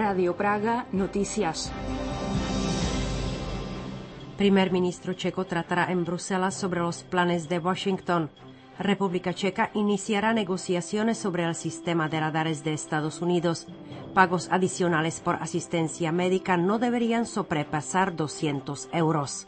Radio Praga, noticias. Primer ministro checo tratará en Bruselas sobre los planes de Washington. República Checa iniciará negociaciones sobre el sistema de radares de Estados Unidos. Pagos adicionales por asistencia médica no deberían sobrepasar 200 euros.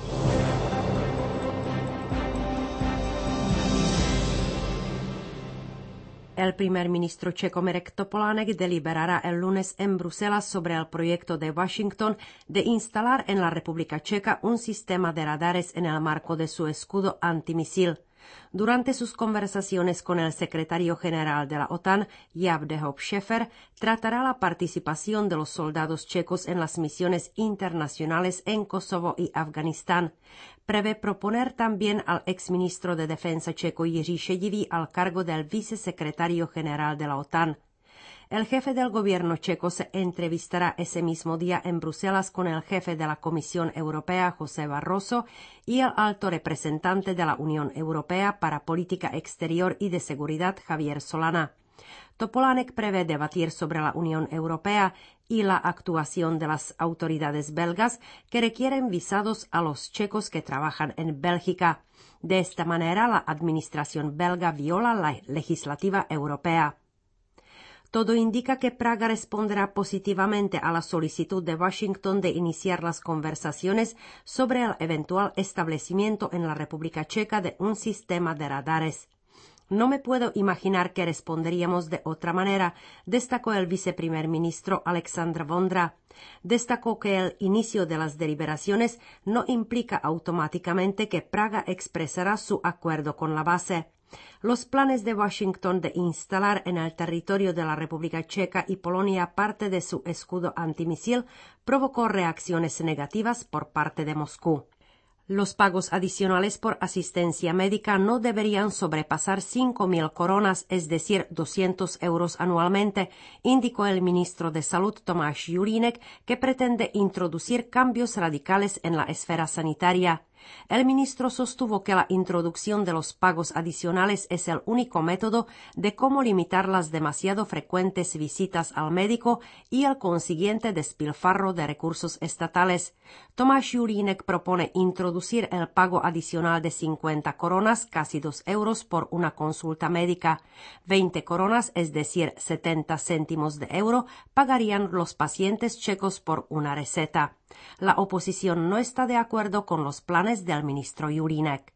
El primer ministro checo Mirek Topolánek deliberará el lunes en Bruselas sobre el proyecto de Washington de instalar en la República Checa un sistema de radares en el marco de su escudo antimisil. Durante sus conversaciones con el secretario general de la OTAN, Jevgeni Schäfer, tratará la participación de los soldados checos en las misiones internacionales en Kosovo y Afganistán. Prevé proponer también al exministro de Defensa checo Jiří Šedivý al cargo del vicesecretario general de la OTAN. El jefe del gobierno checo se entrevistará ese mismo día en Bruselas con el jefe de la Comisión Europea, José Barroso, y el alto representante de la Unión Europea para Política Exterior y de Seguridad, Javier Solana. Topolánek prevé debatir sobre la Unión Europea y la actuación de las autoridades belgas que requieren visados a los checos que trabajan en Bélgica. De esta manera, la administración belga viola la legislativa europea. Todo indica que Praga responderá positivamente a la solicitud de Washington de iniciar las conversaciones sobre el eventual establecimiento en la República Checa de un sistema de radares. No me puedo imaginar que responderíamos de otra manera, destacó el viceprimer ministro Alexandr Vondra. Destacó que el inicio de las deliberaciones no implica automáticamente que Praga expresará su acuerdo con la base. Los planes de Washington de instalar en el territorio de la República Checa y Polonia parte de su escudo antimisil provocó reacciones negativas por parte de Moscú. Los pagos adicionales por asistencia médica no deberían sobrepasar 5.000 coronas, es decir, 200 euros anualmente, indicó el ministro de Salud Tomáš Julínek, que pretende introducir cambios radicales en la esfera sanitaria. El ministro sostuvo que la introducción de los pagos adicionales es el único método de cómo limitar las demasiado frecuentes visitas al médico y el consiguiente despilfarro de recursos estatales. Tomáš Julínek propone introducir el pago adicional de 50 coronas, casi 2 euros por una consulta médica. 20 coronas, es decir, 70 céntimos de euro, pagarían los pacientes checos por una receta. La oposición no está de acuerdo con los planes del ministro Julínek.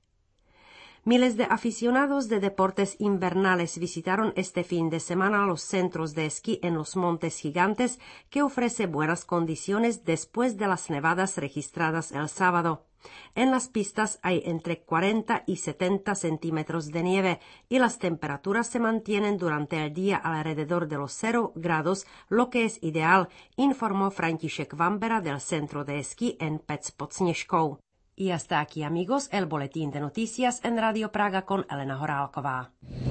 Miles de aficionados de deportes invernales visitaron este fin de semana los centros de esquí en los Montes Gigantes, que ofrece buenas condiciones después de las nevadas registradas el sábado. En las pistas hay entre 40 y 70 centímetros de nieve y las temperaturas se mantienen durante el día alrededor de los 0 grados, lo que es ideal, informó František Vambera del centro de esquí en Pec pod Sněžkou. Y hasta aquí, amigos, el boletín de noticias en Radio Praga con Elena Horálková.